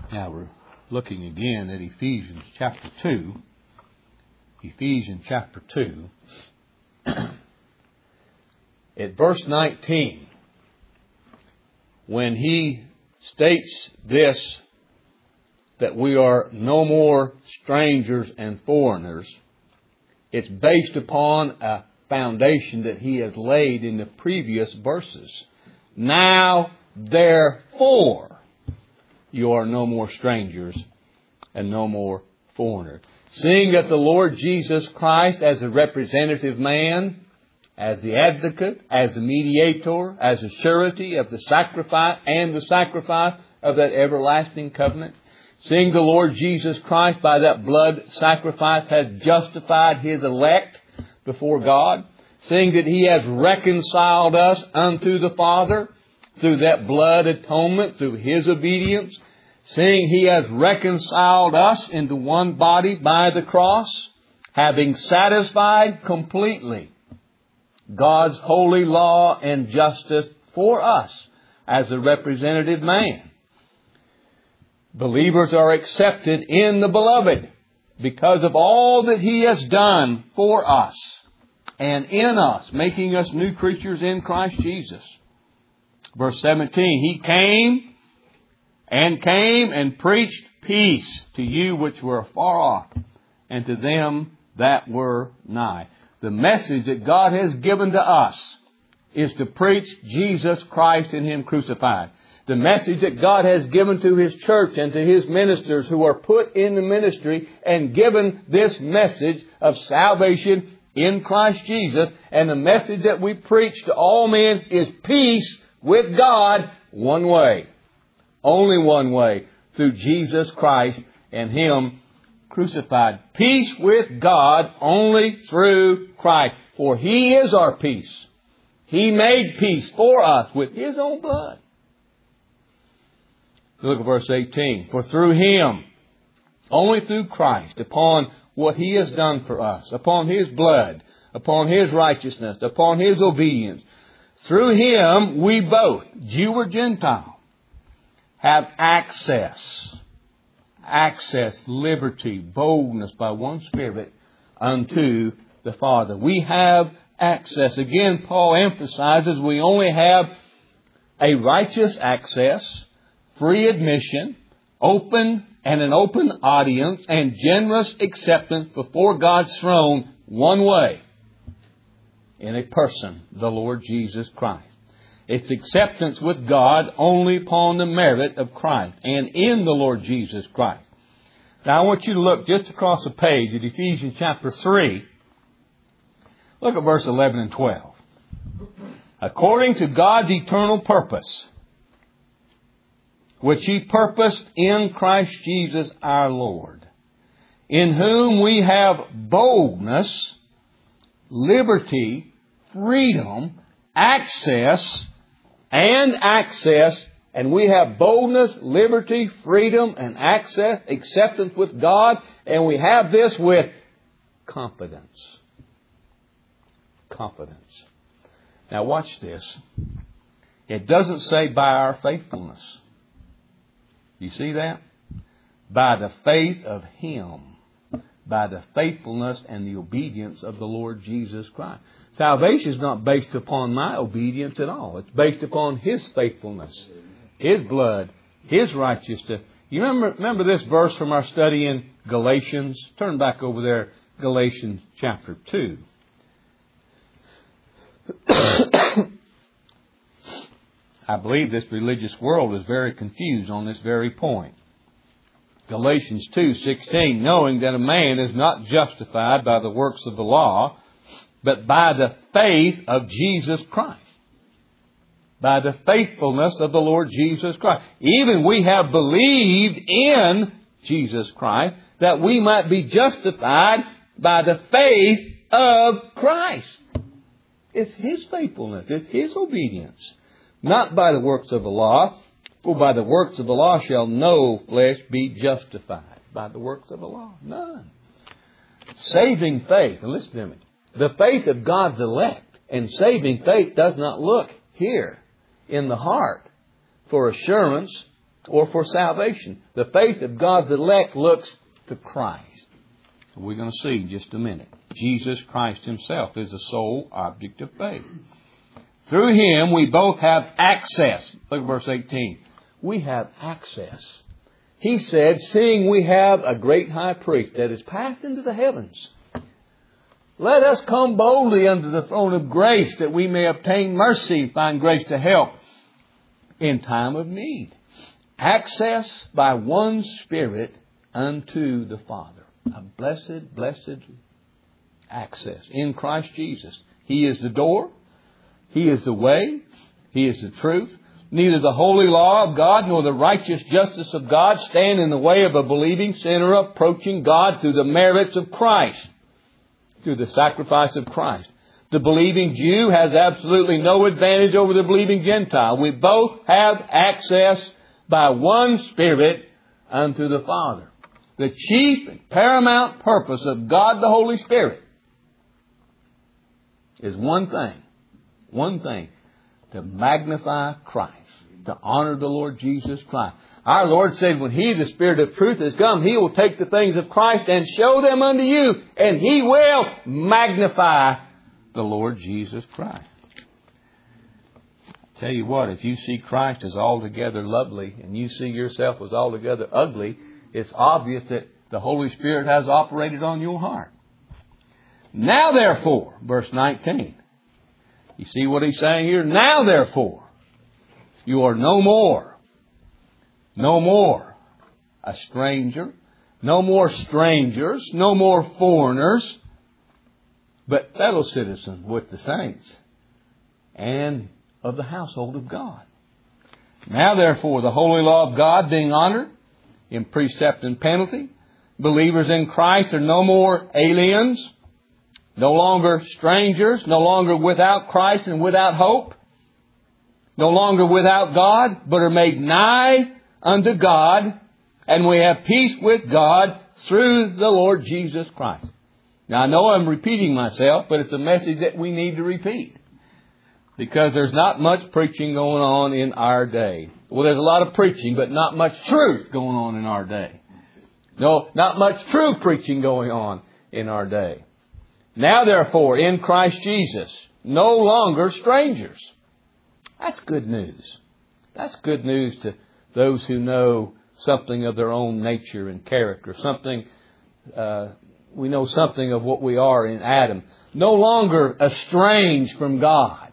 Now we're looking again at Ephesians chapter 2. Ephesians chapter 2. At verse 19, when he states this, that we are no more strangers and foreigners, it's based upon a foundation that he has laid in the previous verses. Now, therefore, you are no more strangers and no more foreigners. Seeing that the Lord Jesus Christ, as a representative man, as the advocate, as the mediator, as a surety of the sacrifice and the sacrifice of that everlasting covenant, seeing the Lord Jesus Christ by that blood sacrifice has justified His elect before God, seeing that He has reconciled us unto the Father through that blood atonement, through His obedience, seeing He has reconciled us into one body by the cross, having satisfied completely God's holy law and justice for us as a representative man. Believers are accepted in the Beloved because of all that He has done for us and in us, making us new creatures in Christ Jesus. Verse 17, He came and preached peace to you which were afar off, and to them that were nigh. The message that God has given to us is to preach Jesus Christ and Him crucified. The message that God has given to His church and to His ministers who are put in the ministry and given this message of salvation in Christ Jesus. And the message that we preach to all men is peace with God one way. Only one way. Through Jesus Christ and Him crucified. Peace with God only through Christ. For He is our peace. He made peace for us with His own blood. Look at verse 18. For through Him, only through Christ, upon what He has done for us, upon His blood, upon His righteousness, upon His obedience, through Him we both, Jew or Gentile, have access, liberty, boldness by one Spirit unto the Father. We have access. Again, Paul emphasizes we only have a righteous access, free admission, an open audience, and generous acceptance before God's throne one way. In a person, the Lord Jesus Christ. It's acceptance with God only upon the merit of Christ and in the Lord Jesus Christ. Now I want you to look just across the page at Ephesians chapter 3. Look at verse 11 and 12. According to God's eternal purpose, which He purposed in Christ Jesus our Lord, in whom we have boldness, liberty, freedom, access, and we have boldness, liberty, freedom, and access, acceptance with God, and we have this with confidence. Confidence. Now watch this. It doesn't say by our faithfulness. You see that? By the faith of Him. By the faithfulness and the obedience of the Lord Jesus Christ. Salvation is not based upon my obedience at all. It's based upon His faithfulness, His blood, His righteousness. You remember this verse from our study in Galatians? Turn back over there, Galatians chapter 2. I believe this religious world is very confused on this very point. Galatians 2:16, knowing that a man is not justified by the works of the law, but by the faith of Jesus Christ. By the faithfulness of the Lord Jesus Christ. Even we have believed in Jesus Christ that we might be justified by the faith of Christ. It's His faithfulness. It's His obedience. Not by the works of the law. For by the works of the law shall no flesh be justified. By the works of the law? None. Saving faith. And listen to me. The faith of God's elect and saving faith does not look here in the heart for assurance, or for salvation. The faith of God's elect looks to Christ. So we're going to see in just a minute. Jesus Christ Himself is the sole object of faith. Through Him we both have access. Look at verse 18. We have access. He said, seeing we have a great high priest that is passed into the heavens, let us come boldly unto the throne of grace that we may obtain mercy, find grace to help in time of need. Access by one Spirit unto the Father. A blessed, blessed access in Christ Jesus. He is the door. He is the way. He is the truth. Neither the holy law of God nor the righteous justice of God stand in the way of a believing sinner approaching God through the merits of Christ, through the sacrifice of Christ. The believing Jew has absolutely no advantage over the believing Gentile. We both have access by one Spirit unto the Father. The chief and paramount purpose of God the Holy Spirit is one thing, to magnify Christ, to honor the Lord Jesus Christ. Our Lord said, when He, the Spirit of truth, has come, He will take the things of Christ and show them unto you, and He will magnify the Lord Jesus Christ. I tell you what, if you see Christ as altogether lovely, and you see yourself as altogether ugly, it's obvious that the Holy Spirit has operated on your heart. Now therefore, verse 19. You see what He's saying here? Now therefore, you are no more a stranger, no more strangers, no more foreigners, but fellow citizens with the saints and of the household of God. Now therefore, the holy law of God being honored in precept and penalty, believers in Christ are no more aliens, no longer strangers, no longer without Christ and without hope, no longer without God, but are made nigh unto God, and we have peace with God through the Lord Jesus Christ. Now I know I'm repeating myself, but it's a message that we need to repeat, because there's not much preaching going on in our day. Well, there's a lot of preaching, but not much truth going on in our day. No, not much true preaching going on in our day. Now therefore, in Christ Jesus, no longer strangers. That's good news. That's good news to those who know something of their own nature and character. We know something of what we are in Adam. No longer estranged from God.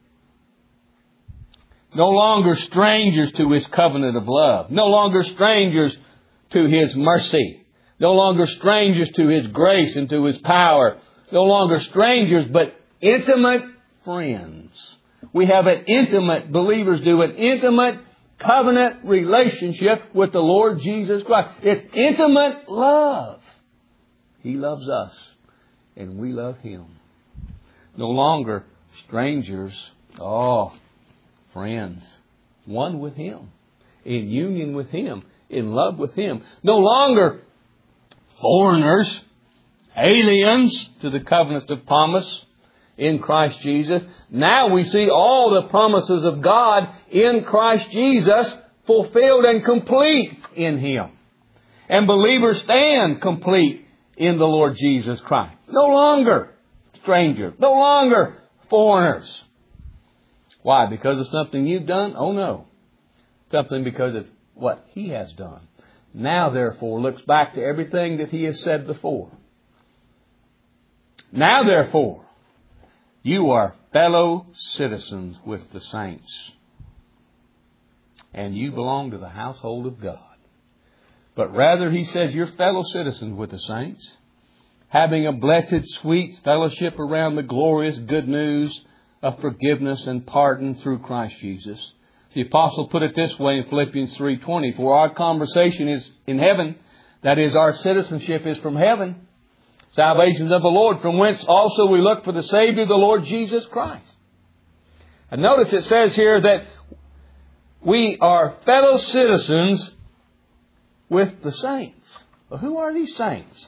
No longer strangers to His covenant of love. No longer strangers to His mercy. No longer strangers to His grace and to His power. No longer strangers, but intimate friends. We have believers do an intimate covenant relationship with the Lord Jesus Christ. It's intimate love. He loves us, and we love Him. No longer strangers. Friends. One with Him. In union with Him. In love with Him. No longer foreigners. Aliens to the covenants of promise in Christ Jesus. Now we see all the promises of God in Christ Jesus fulfilled and complete in Him. And believers stand complete in the Lord Jesus Christ. No longer strangers. No longer foreigners. Why? Because of something you've done? Oh no. Something because of what He has done. Now therefore looks back to everything that He has said before. Now therefore, you are fellow citizens with the saints, and you belong to the household of God. But rather, he says, you're fellow citizens with the saints, having a blessed, sweet fellowship around the glorious good news of forgiveness and pardon through Christ Jesus. The apostle put it this way in Philippians 3:20, for our conversation is in heaven, that is, our citizenship is from heaven. Salvation of the Lord, from whence also we look for the Savior, the Lord Jesus Christ. And notice it says here that we are fellow citizens with the saints. Well, who are these saints?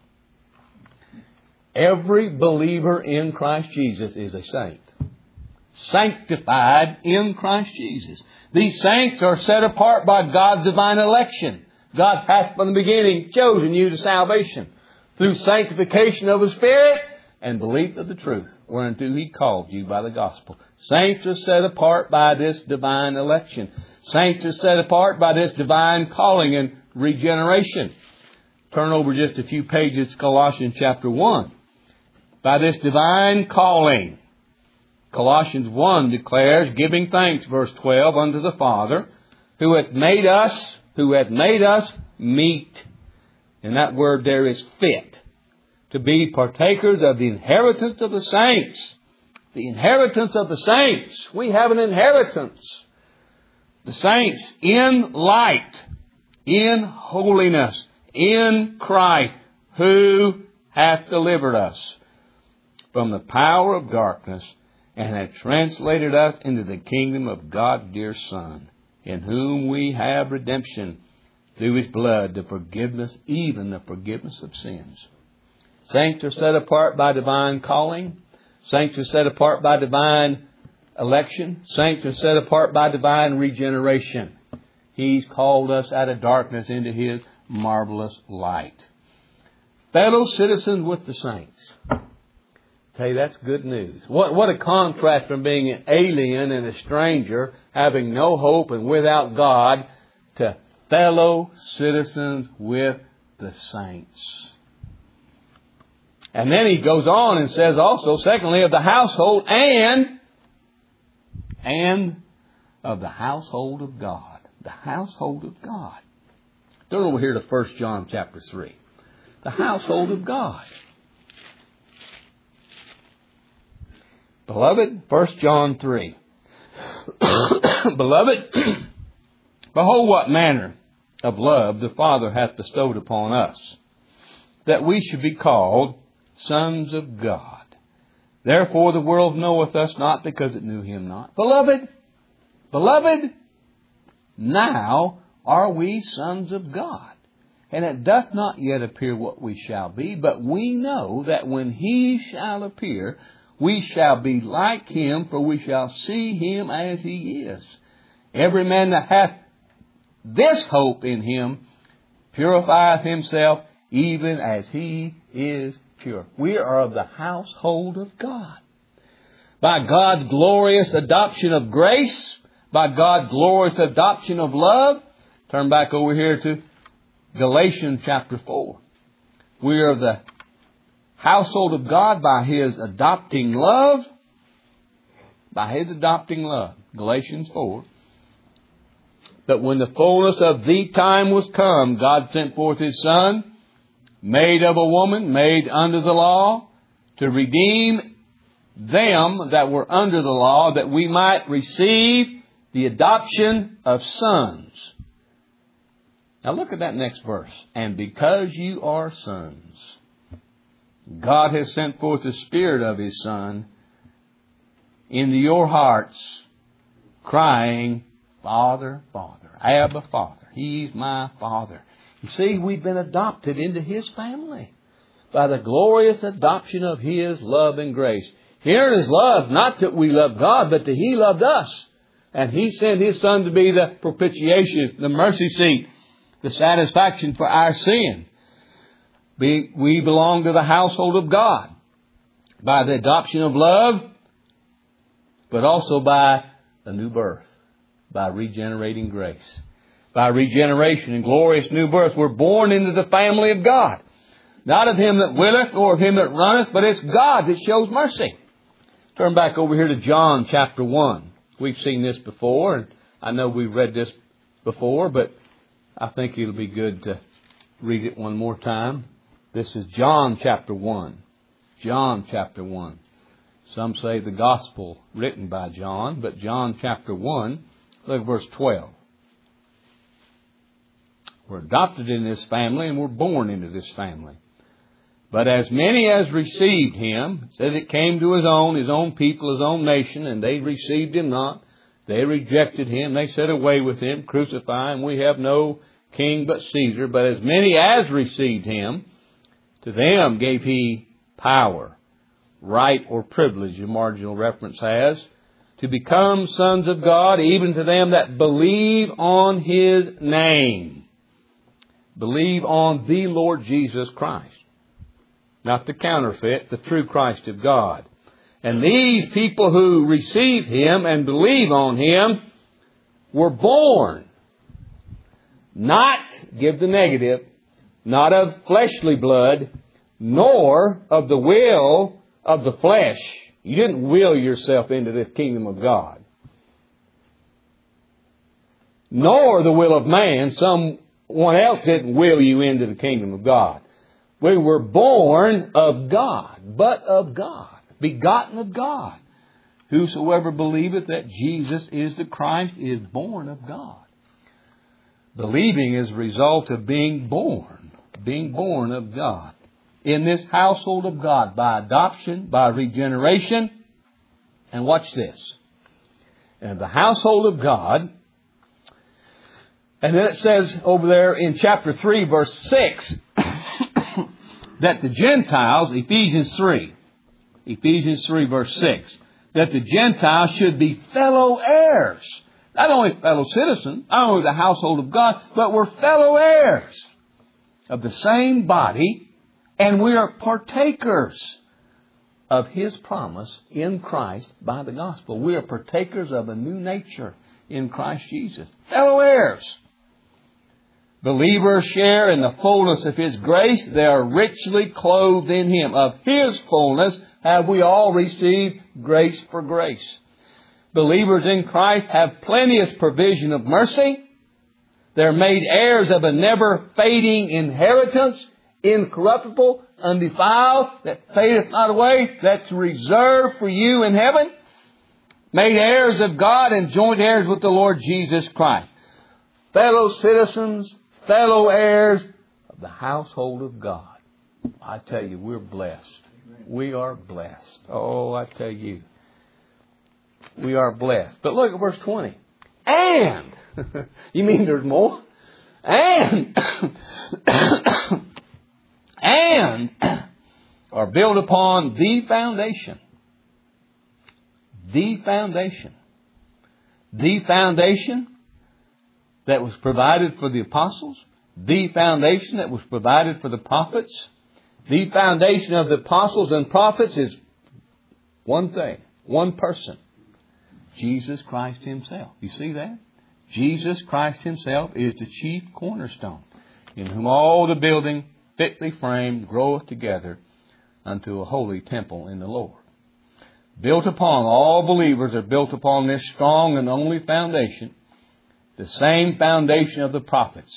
Every believer in Christ Jesus is a saint. sanctified in Christ Jesus. These saints are set apart by God's divine election. God hath from the beginning chosen you to salvation through sanctification of the Spirit and belief of the truth, whereunto He called you by the gospel. Saints are set apart by this divine election. Saints are set apart by this divine calling and regeneration. Turn over just a few pages to Colossians chapter 1. By this divine calling, Colossians 1 declares, giving thanks, verse 12, unto the Father, who hath made us meet. And that word there is fit, to be partakers of the inheritance of the saints. The inheritance of the saints. We have an inheritance. The saints in light, in holiness, in Christ, who hath delivered us from the power of darkness and hath translated us into the kingdom of God's dear Son, in whom we have redemption through His blood, the forgiveness, even the forgiveness of sins. Saints are set apart by divine calling. Saints are set apart by divine election. Saints are set apart by divine regeneration. He's called us out of darkness into His marvelous light. Fellow citizens with the saints. Okay, that's good news. What a contrast from being an alien and a stranger, having no hope and without God, to fellow citizens with the saints. And then he goes on and says also, secondly, of the household and of the household of God. The household of God. Turn over here to 1 John chapter 3. The household of God. Beloved, 1 John 3. Beloved, behold what manner of love the Father hath bestowed upon us, that we should be called sons of God. Therefore the world knoweth us not, because it knew Him not. Beloved, now are we sons of God. And it doth not yet appear what we shall be, but we know that when He shall appear, we shall be like Him, for we shall see Him as He is. Every man that hath this hope in Him purifieth himself, even as He is pure. We are of the household of God. By God's glorious adoption of grace, by God's glorious adoption of love. Turn back over here to Galatians chapter 4. We are of the household of God by His adopting love. By His adopting love. Galatians 4. But when the fullness of the time was come, God sent forth His Son, made of a woman, made under the law, to redeem them that were under the law, that we might receive the adoption of sons. Now look at that next verse. And because you are sons, God has sent forth the Spirit of His Son into your hearts, crying, Father, Father, Abba, Father. He's my Father. You see, we've been adopted into His family by the glorious adoption of His love and grace. Here is love, not that we love God, but that He loved us. And He sent His Son to be the propitiation, the mercy seat, the satisfaction for our sin. We belong to the household of God by the adoption of love, but also by the new birth, by regenerating grace. By regeneration and glorious new birth, we're born into the family of God. Not of him that willeth, nor of him that runneth, but it's God that shows mercy. Turn back over here to John chapter 1. We've seen this before, and I know we've read this before, but I think it'll be good to read it one more time. This is John chapter 1. John chapter 1. Some say the gospel written by John, but John chapter 1, look at verse 12. We're adopted in this family and we're born into this family. But as many as received Him, it says it came to His own people, His own nation, and they received Him not. They rejected Him. They said, away with Him, crucify Him. We have no king but Caesar. But as many as received Him, to them gave He power, right or privilege, a marginal reference has, to become sons of God, even to them that believe on His name. Believe on the Lord Jesus Christ. Not the counterfeit, the true Christ of God. And these people who receive Him and believe on Him were born, not, give the negative, not of fleshly blood, nor of the will of the flesh. You didn't will yourself into the kingdom of God. Nor the will of man. Someone else didn't will you into the kingdom of God. We were born of God, but of God, begotten of God. Whosoever believeth that Jesus is the Christ is born of God. Believing is a result of being born of God. In this household of God, by adoption, by regeneration. And watch this. And the household of God. And then it says over there in chapter 3, verse 6, that the Gentiles, Ephesians 3, verse 6, that the Gentiles should be fellow heirs. Not only fellow citizens, not only the household of God, but we're fellow heirs of the same body. And we are partakers of His promise in Christ by the gospel. We are partakers of a new nature in Christ Jesus. Fellow heirs. Believers share in the fullness of His grace. They are richly clothed in Him. Of His fullness have we all received grace for grace. Believers in Christ have plenteous provision of mercy. They're made heirs of a never fading inheritance, incorruptible, undefiled, that fadeth not away, that's reserved for you in heaven. Made heirs of God and joint heirs with the Lord Jesus Christ. Fellow citizens, fellow heirs of the household of God. I tell you, we're blessed. We are blessed. Oh, I tell you, we are blessed. But look at verse 20. And, you mean there's more? And are built upon the foundation. The foundation. The foundation that was provided for the apostles. The foundation that was provided for the prophets. The foundation of the apostles and prophets is one thing, one person. Jesus Christ Himself. You see that? Jesus Christ Himself is the chief cornerstone, in whom all the building fitly framed groweth together unto a holy temple in the Lord. Built upon, all believers are built upon this strong and only foundation, the same foundation of the prophets.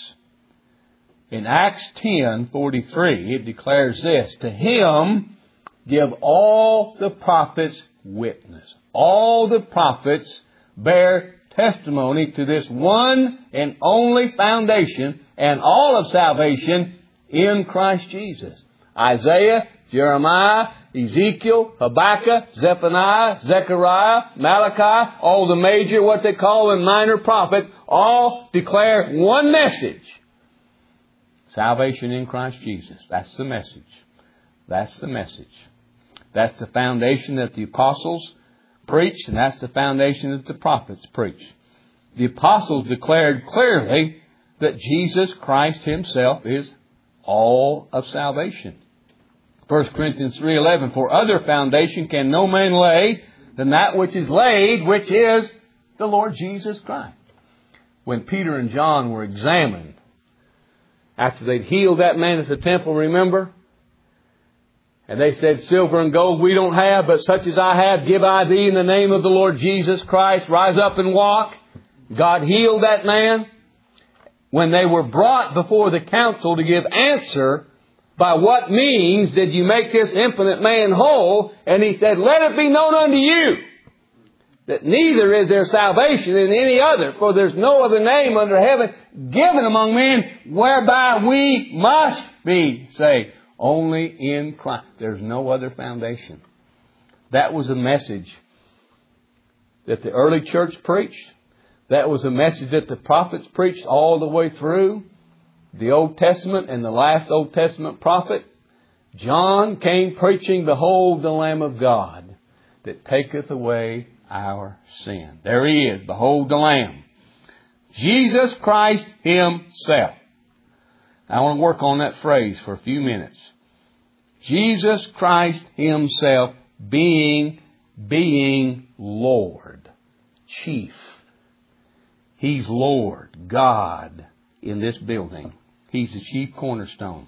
In Acts 10:43, it declares this, to Him give all the prophets witness. All the prophets bear testimony to this one and only foundation and all of salvation in Christ Jesus. Isaiah, Jeremiah, Ezekiel, Habakkuk, Zephaniah, Zechariah, Malachi, all the major, what they call the minor prophets, all declare one message. Salvation in Christ Jesus. That's the message. That's the message. That's the foundation that the apostles preached, and that's the foundation that the prophets preached. The apostles declared clearly that Jesus Christ Himself is all of salvation. 1 Corinthians 3:11, for other foundation can no man lay than that which is laid, which is the Lord Jesus Christ. When Peter and John were examined, after they'd healed that man at the temple, remember? And they said, silver and gold we don't have, but such as I have, give I thee in the name of the Lord Jesus Christ. Rise up and walk. God healed that man. When they were brought before the council to give answer, by what means did you make this impotent man whole? And he said, let it be known unto you that neither is there salvation in any other, for there's no other name under heaven given among men whereby we must be saved. Only in Christ. There's no other foundation. That was a message that the early church preached. That was a message that the prophets preached all the way through the Old Testament and the last Old Testament prophet. John came preaching, behold the Lamb of God that taketh away our sin. There He is. Behold the Lamb. Jesus Christ Himself. I want to work on that phrase for a few minutes. Jesus Christ Himself being Lord, chief. He's Lord, God in this building. He's the chief cornerstone.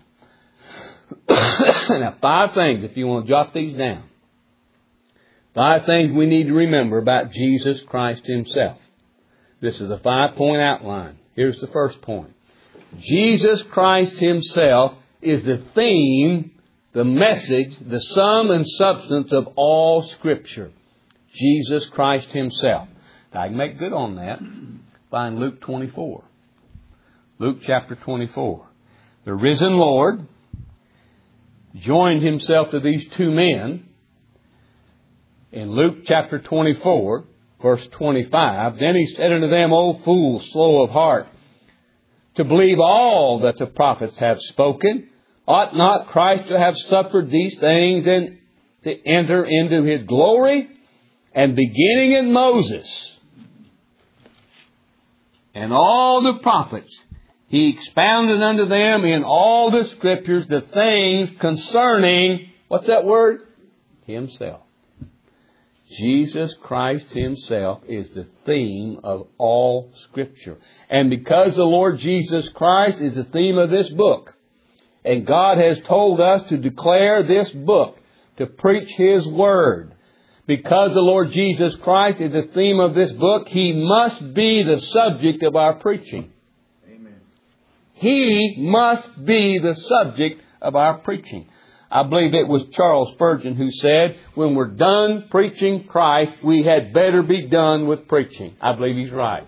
Now, 5 things, if you want to jot these down. 5 things we need to remember about Jesus Christ Himself. This is a 5-point outline. Here's the first point. Jesus Christ Himself is the theme, the message, the sum and substance of all Scripture. Jesus Christ Himself. Now, I can make good on that. Find Luke 24. Luke chapter 24. The risen Lord joined Himself to these 2 men. In Luke chapter 24, verse 25, then He said unto them, O fools, slow of heart, to believe all that the prophets have spoken. Ought not Christ to have suffered these things and to enter into His glory? And beginning in Moses and all the prophets, He expounded unto them in all the Scriptures the things concerning, what's that word? Himself. Jesus Christ Himself is the theme of all Scripture. And because the Lord Jesus Christ is the theme of this book, and God has told us to declare this book, to preach His Word, because the Lord Jesus Christ is the theme of this book, He must be the subject of our preaching. Amen. He must be the subject of our preaching. I believe it was Charles Spurgeon who said, when we're done preaching Christ, we had better be done with preaching. I believe he's right.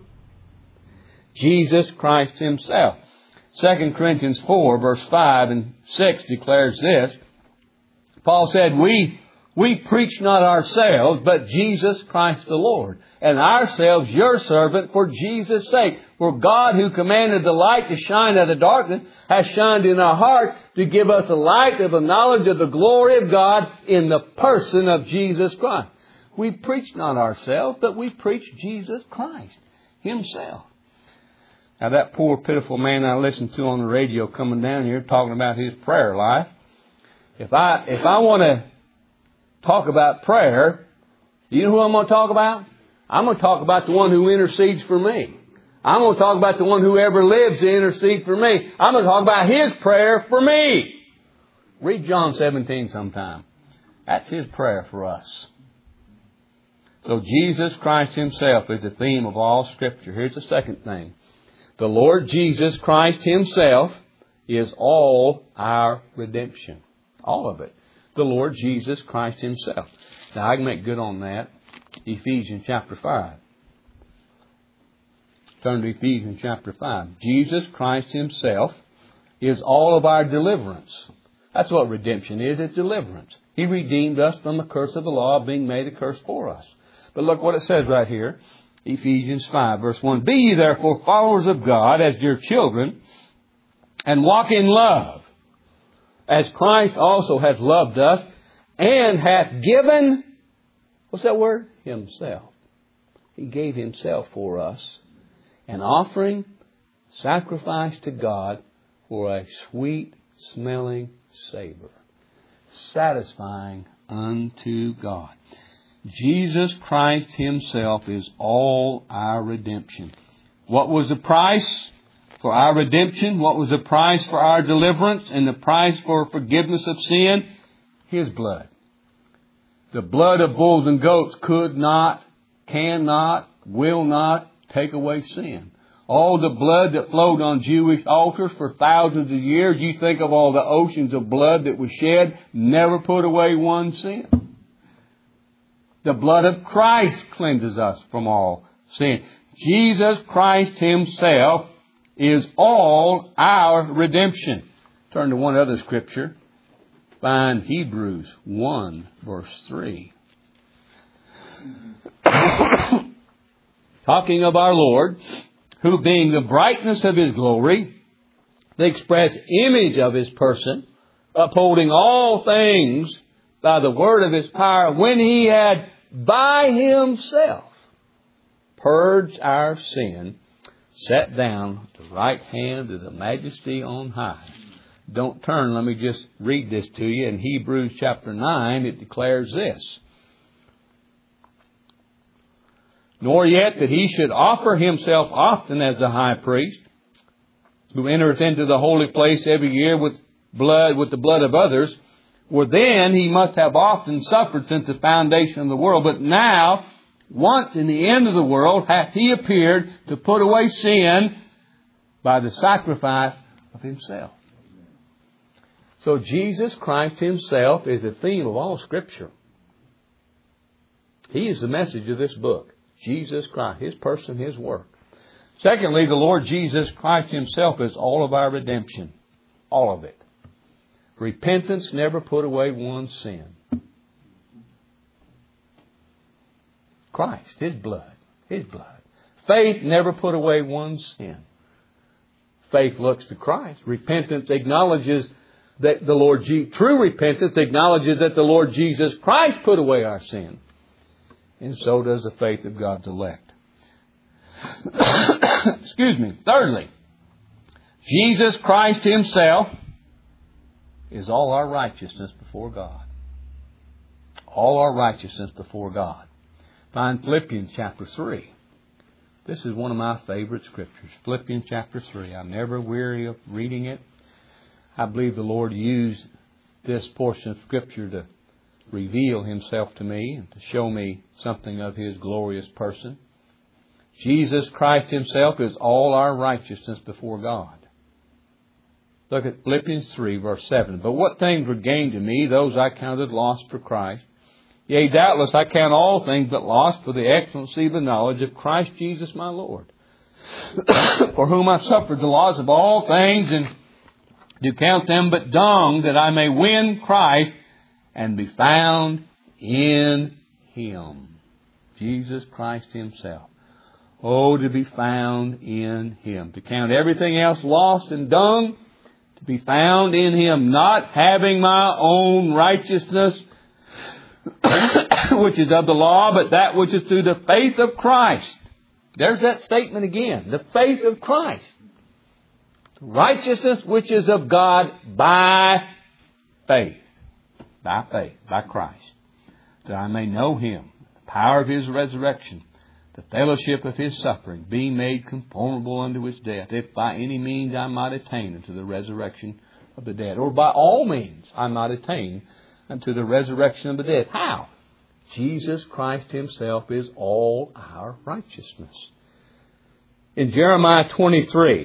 Jesus Christ Himself. 2 Corinthians 4, verse 5 and 6 declares this. Paul said, We preach not ourselves, but Jesus Christ the Lord, and ourselves your servant for Jesus' sake. For God, who commanded the light to shine out of darkness, has shined in our heart to give us the light of the knowledge of the glory of God in the person of Jesus Christ. We preach not ourselves, but we preach Jesus Christ Himself. Now, that poor, pitiful man I listened to on the radio coming down here talking about his prayer life. If I want to talk about prayer, you know who I'm going to talk about? I'm going to talk about the one who intercedes for me. I'm going to talk about the one who ever lives to intercede for me. I'm going to talk about His prayer for me. Read John 17 sometime. That's His prayer for us. So Jesus Christ Himself is the theme of all Scripture. Here's the second thing. The Lord Jesus Christ Himself is all our redemption. All of it. The Lord Jesus Christ Himself. Now, I can make good on that. Ephesians chapter 5. Turn to Ephesians chapter 5. Jesus Christ Himself is all of our deliverance. That's what redemption is. It's deliverance. He redeemed us from the curse of the law, being made a curse for us. But look what it says right here. Ephesians 5, verse 1. Be ye therefore followers of God as dear children, and walk in love, as Christ also hath loved us, and hath given, what's that word? Himself. He gave Himself for us, an offering, sacrifice to God for a sweet-smelling savor, satisfying unto God. Jesus Christ Himself is all our redemption. What was the price for our redemption? What was the price for our deliverance and the price for forgiveness of sin? His blood. The blood of bulls and goats could not, cannot, will not take away sin. All the blood that flowed on Jewish altars for thousands of years, you think of all the oceans of blood that was shed, never put away one sin. The blood of Christ cleanses us from all sin. Jesus Christ Himself is all our redemption. Turn to one other scripture. Find Hebrews 1, verse 3. Talking of our Lord, who being the brightness of His glory, the express image of His person, upholding all things by the word of His power, when He had by Himself purged our sin, sat down at the right hand of the Majesty on high. Don't turn. Let me just read this to you. In Hebrews chapter 9, it declares this. Nor yet that He should offer Himself often as the high priest, who entereth into the holy place every year with the blood of others, for then He must have often suffered since the foundation of the world. But now, once in the end of the world, hath He appeared to put away sin by the sacrifice of Himself. So Jesus Christ Himself is the theme of all Scripture. He is the message of this book. Jesus Christ, His person, His work. Secondly, the Lord Jesus Christ Himself is all of our redemption. All of it. Repentance never put away one's sin. Christ, His blood. His blood. Faith never put away one's sin. Faith looks to Christ. Repentance acknowledges that true repentance acknowledges that the Lord Jesus Christ put away our sin. And so does the faith of God's elect. Excuse me. Thirdly, Jesus Christ Himself is all our righteousness before God. All our righteousness before God. Find Philippians chapter 3. This is one of my favorite scriptures. Philippians chapter 3. I'm never weary of reading it. I believe the Lord used this portion of Scripture to reveal Himself to me and to show me something of His glorious person. Jesus Christ Himself is all our righteousness before God. Look at Philippians 3, verse 7. But what things were gained to me, those I counted lost for Christ. Yea, doubtless I count all things but lost for the excellency of the knowledge of Christ Jesus my Lord, for whom I suffered the loss of all things, and do count them but dung, that I may win Christ and be found in Him. Jesus Christ Himself. Oh, to be found in Him. To count everything else lost and dung, to be found in Him, not having my own righteousness, which is of the law, but that which is through the faith of Christ. There's that statement again. The faith of Christ. Righteousness which is of God by faith. By faith. By Christ. That I may know Him, the power of His resurrection, the fellowship of His suffering, being made conformable unto His death, if by any means I might attain unto the resurrection of the dead. Or by all means I might attain unto the resurrection of the dead. How? Jesus Christ Himself is all our righteousness. In Jeremiah 23,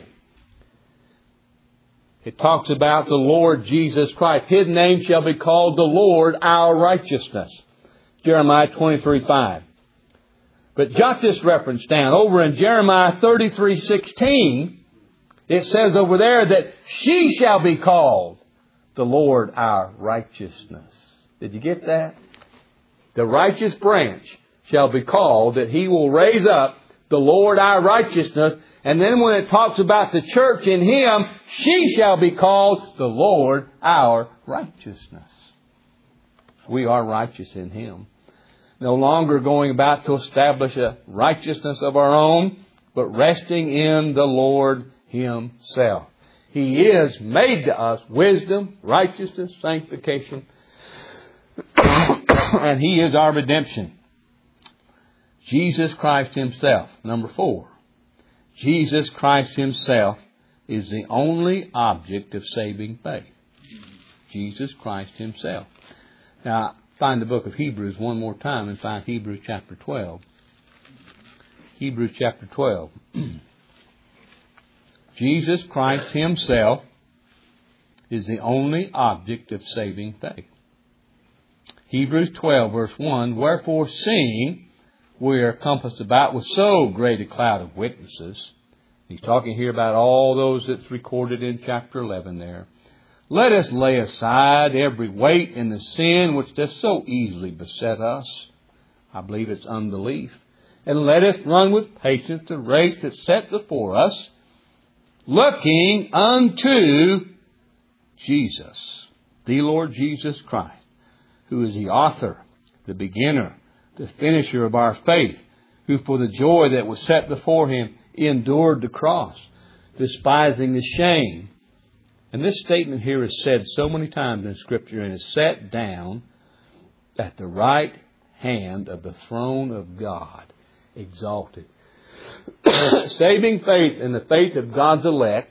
it talks about the Lord Jesus Christ. His name shall be called the Lord our righteousness. Jeremiah 23:5. But jot this reference down. Over in Jeremiah 33:16, it says over there that she shall be called the Lord our righteousness. Did you get that? The righteous branch shall be called, that He will raise up the Lord our righteousness. And then when it talks about the church in Him, she shall be called the Lord our righteousness. We are righteous in Him. No longer going about to establish a righteousness of our own, but resting in the Lord Himself. He is made to us wisdom, righteousness, sanctification, and He is our redemption. Jesus Christ Himself. Number 4. Jesus Christ Himself is the only object of saving faith. Jesus Christ Himself. Now, find the book of Hebrews one more time and find Hebrews chapter 12. Hebrews chapter 12. Jesus Christ Himself is the only object of saving faith. Hebrews 12, verse 1, wherefore seeing we are compassed about with so great a cloud of witnesses. He's talking here about all those that's recorded in chapter 11 there. Let us lay aside every weight and the sin which does so easily beset us. I believe it's unbelief. And let us run with patience the race that's set before us, looking unto Jesus, the Lord Jesus Christ, who is the author, the beginner, the finisher of our faith, who for the joy that was set before Him endured the cross, despising the shame. And this statement here is said so many times in Scripture, and is set down at the right hand of the throne of God, exalted. Saving faith and the faith of God's elect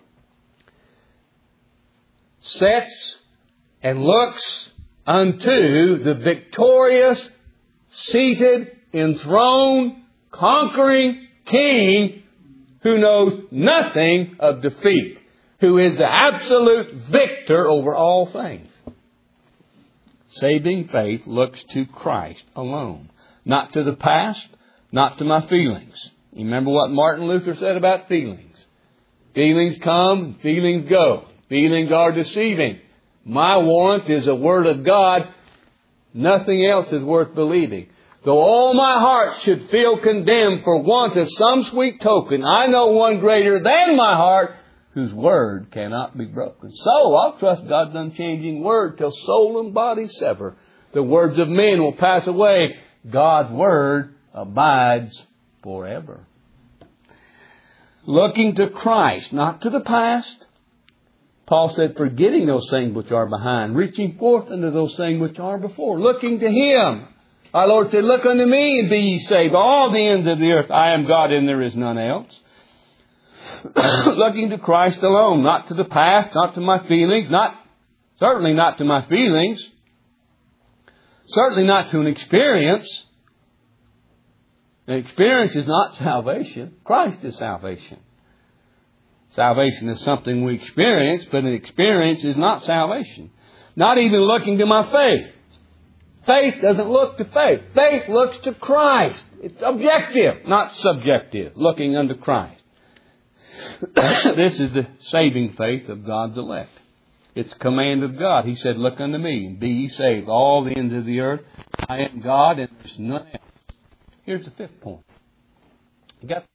sets and looks unto the victorious, seated, enthroned, conquering King who knows nothing of defeat, who is the absolute victor over all things. Saving faith looks to Christ alone, not to the past, not to my feelings. You remember what Martin Luther said about feelings? Feelings come, feelings go. Feelings are deceiving. My warrant is a word of God. Nothing else is worth believing. Though all my heart should feel condemned for want of some sweet token, I know one greater than my heart, whose word cannot be broken. So I'll trust God's unchanging word till soul and body sever. The words of men will pass away. God's word abides forever. Looking to Christ, not to the past. Paul said, forgetting those things which are behind, reaching forth unto those things which are before, looking to Him. Our Lord said, look unto me and be ye saved, all the ends of the earth. I am God and there is none else. Looking to Christ alone, not to the past, not to my feelings, certainly not to my feelings, certainly not to an experience. An experience is not salvation. Christ is salvation. Salvation is something we experience, but an experience is not salvation. Not even looking to my faith. Faith doesn't look to faith. Faith looks to Christ. It's objective, not subjective, looking unto Christ. This is the saving faith of God's elect. It's a command of God. He said, look unto me and be ye saved, all the ends of the earth. I am God and there's none else. Here's the fifth point. You got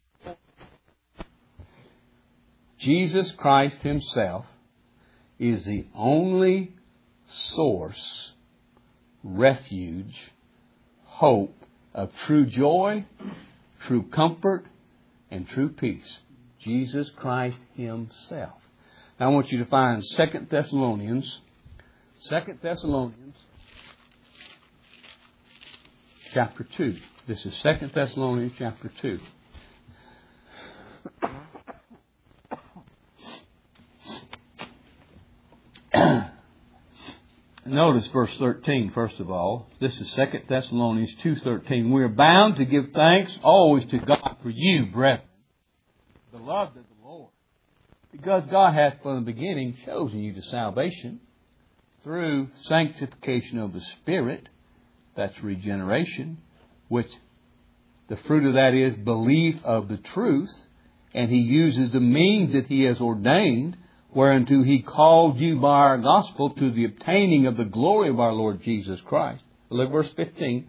Jesus Christ Himself is the only source, refuge, hope of true joy, true comfort, and true peace. Jesus Christ Himself. Now I want you to find 2 Thessalonians chapter 2. This is 2 Thessalonians chapter 2. Notice verse 13, first of all. This is 2 Thessalonians 2:13. We are bound to give thanks always to God for you, brethren, beloved of the Lord, because God hath from the beginning chosen you to salvation through sanctification of the Spirit, that's regeneration, which the fruit of that is belief of the truth, and He uses the means that He has ordained, whereunto He called you by our gospel to the obtaining of the glory of our Lord Jesus Christ. Look at verse 15.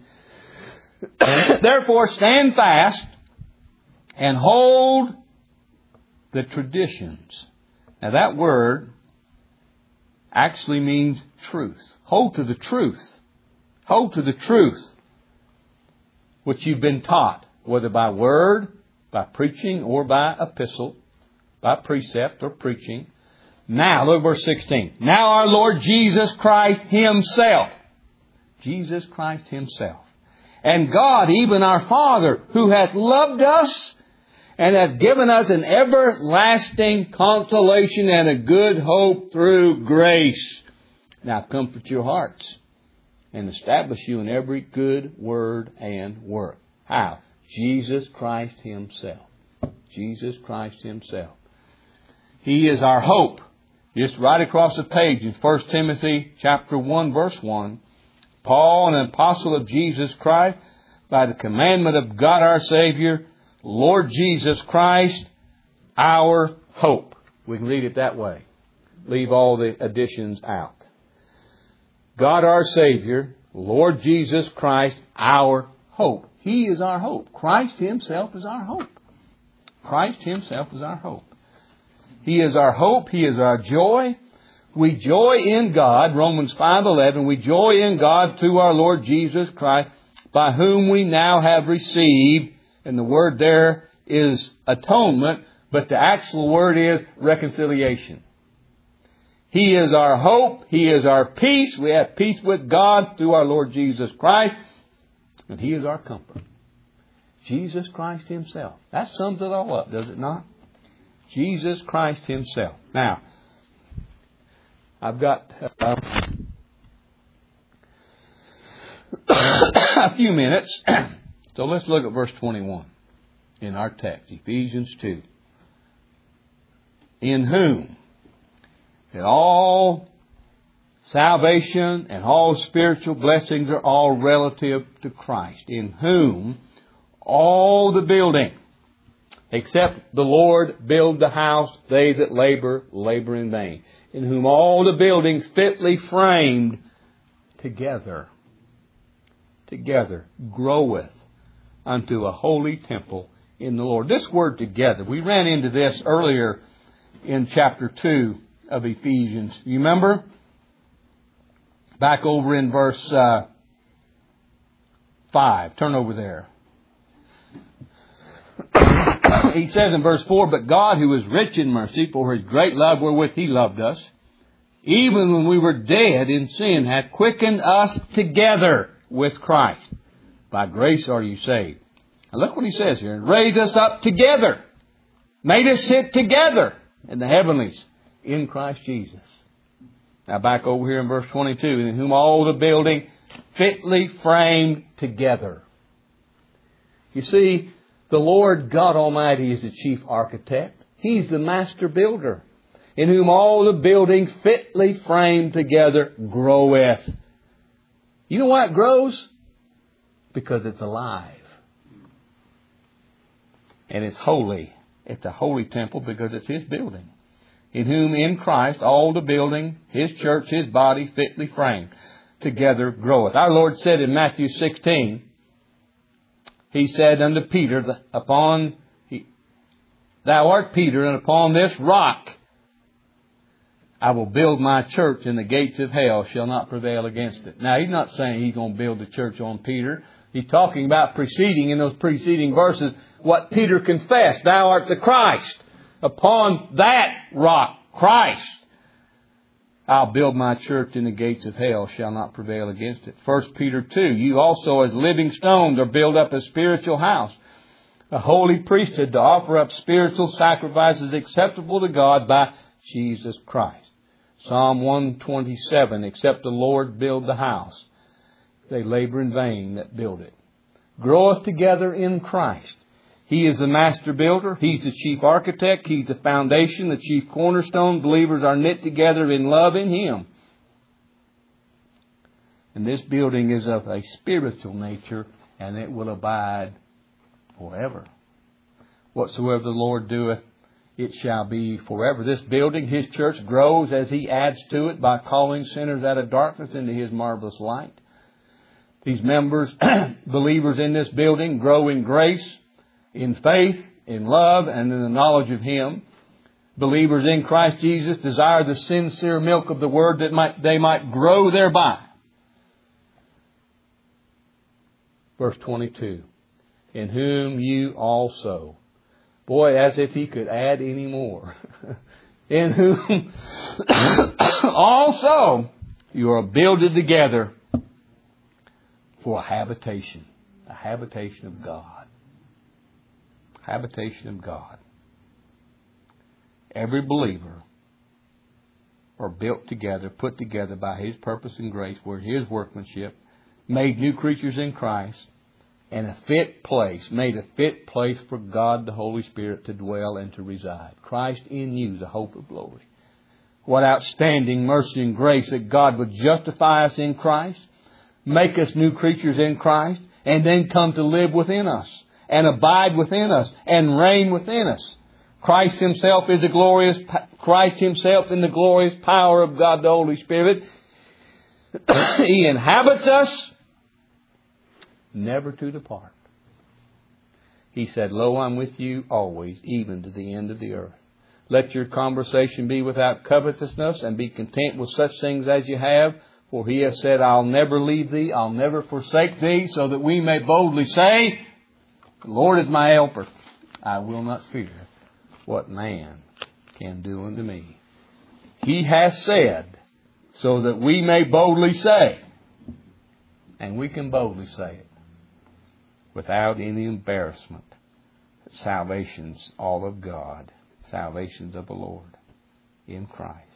Therefore stand fast and hold the traditions. Now that word actually means truth. Hold to the truth. Hold to the truth which you've been taught, whether by word, by preaching, or by epistle, by precept or preaching. Now, look at verse 16. Now our Lord Jesus Christ Himself. Jesus Christ Himself. And God, even our Father, who hath loved us and hath given us an everlasting consolation and a good hope through grace. Now comfort your hearts and establish you in every good word and work. How? Jesus Christ Himself. Jesus Christ Himself. He is our hope. Just right across the page in 1 Timothy chapter 1, verse 1. Paul, an apostle of Jesus Christ, by the commandment of God our Savior, Lord Jesus Christ, our hope. We can read it that way. Leave all the additions out. God our Savior, Lord Jesus Christ, our hope. He is our hope. Christ Himself is our hope. Christ Himself is our hope. He is our hope. He is our joy. We joy in God. Romans 5:11. We joy in God through our Lord Jesus Christ. by whom we now have received, and the word there is atonement, but the actual word is reconciliation. He is our hope. He is our peace. We have peace with God through our Lord Jesus Christ. And He is our comfort. Jesus Christ Himself. That sums it all up, does it not? Jesus Christ Himself. Now, I've got a few minutes. So let's look at verse 21 in our text, Ephesians 2. In whom that all salvation and all spiritual blessings are all relative to Christ. In whom all the building, except the Lord build the house, they that labor, labor in vain. In whom all the buildings fitly framed together groweth unto a holy temple in the Lord. This word together, we ran into this earlier in chapter 2 of Ephesians. You remember? Back over in verse 5. Turn over there. He says in verse 4, but God, who is rich in mercy, for His great love wherewith He loved us, even when we were dead in sin, hath quickened us together with Christ. By grace are you saved. Now look what He says here. Raised us up together. Made us sit together in the heavenlies in Christ Jesus. Now back over here in verse 22. In whom all the building fitly framed together. You see, the Lord God Almighty is the chief architect. He's the master builder. In whom all the buildings fitly framed together groweth. You know why it grows? Because it's alive. And it's holy. It's a holy temple because it's His building. In whom in Christ all the building, His church, His body, fitly framed together groweth. Our Lord said in Matthew 16, He said unto Peter, Thou art Peter, and upon this rock I will build my church, and the gates of hell shall not prevail against it. Now, He's not saying He's going to build the church on Peter. He's talking about in those preceding verses, what Peter confessed. Thou art the Christ. Upon that rock, Christ, I'll build my church, and the gates of hell shall not prevail against it. 1 Peter 2, you also as living stones are built up a spiritual house, a holy priesthood to offer up spiritual sacrifices acceptable to God by Jesus Christ. Psalm 127, except the Lord build the house, they labor in vain that build it. Groweth together in Christ. He is the master builder. He's the chief architect. He's the foundation, the chief cornerstone. Believers are knit together in love in Him. And this building is of a spiritual nature, and it will abide forever. Whatsoever the Lord doeth, it shall be forever. This building, His church, grows as He adds to it by calling sinners out of darkness into His marvelous light. These members, believers in this building, grow in grace, in faith, in love, and in the knowledge of Him. Believers in Christ Jesus desire the sincere milk of the Word that they might grow thereby. Verse 22. In whom you also. Boy, as if he could add any more. In whom also you are builded together for a habitation. A habitation of God. Habitation of God. Every believer are built together, put together by His purpose and grace. We're His workmanship, made new creatures in Christ, and a fit place, made a fit place for God the Holy Spirit to dwell and to reside. Christ in you, the hope of glory. What outstanding mercy and grace that God would justify us in Christ, make us new creatures in Christ, and then come to live within us, and abide within us, and reign within us. Christ Himself is Christ Himself in the glorious power of God the Holy Spirit. He inhabits us, never to depart. He said, Lo, I'm with you always, even to the end of the earth. Let your conversation be without covetousness, and be content with such things as you have. For He has said, I'll never leave thee, I'll never forsake thee, so that we may boldly say, the Lord is my helper. I will not fear what man can do unto me. He has said, so that we may boldly say. And we can boldly say it without any embarrassment. Salvation's all of God. Salvation's of the Lord in Christ.